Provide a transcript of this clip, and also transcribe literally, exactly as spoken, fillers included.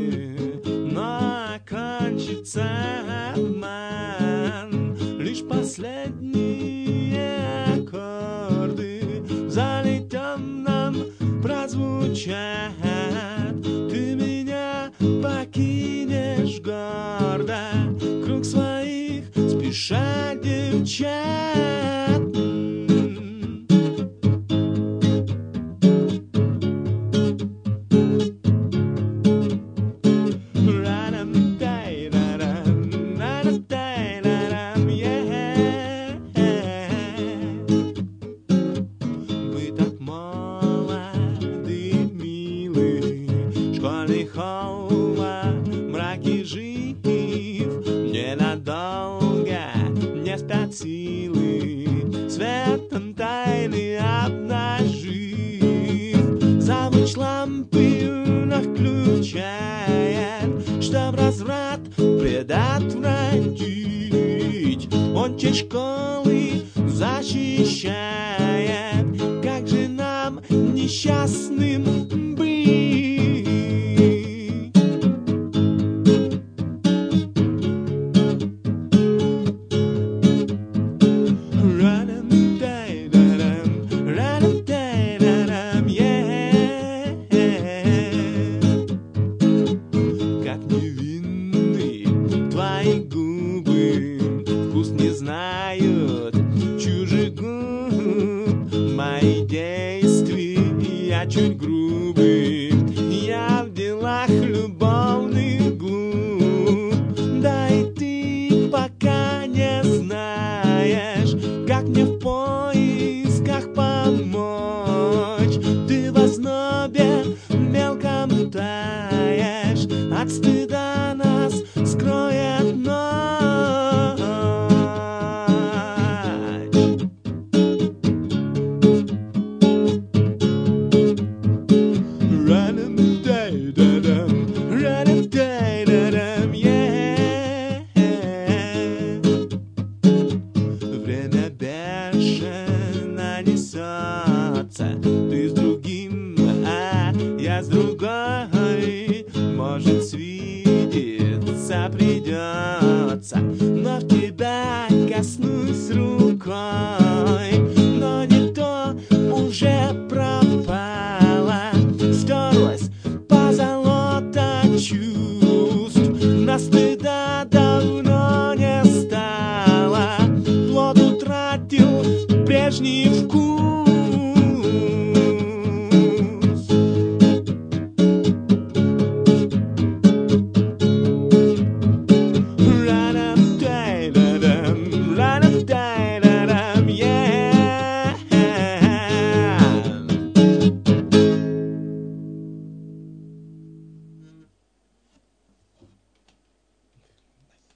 но кончится обман. Лишь последние аккорды в зале темном прозвучат. Ты меня покинешь гордо, круг своих спешат девчат. Силы светом тайны обнажив, завуч лампы на включает, чтоб разврат предотвратить. Он те школы защищает, как же нам несчастным быть? Мои действия чуть грубы, я в делах любовных глуп. Да и ты пока не знаешь, как мне в поисках помочь. Ты в ознобе мелком таешь, от стыда нас скроет ночь. Время бешено несется, ты с другим, а я с другой. Может, свидеться придется, но в тебя коснусь рукой. Но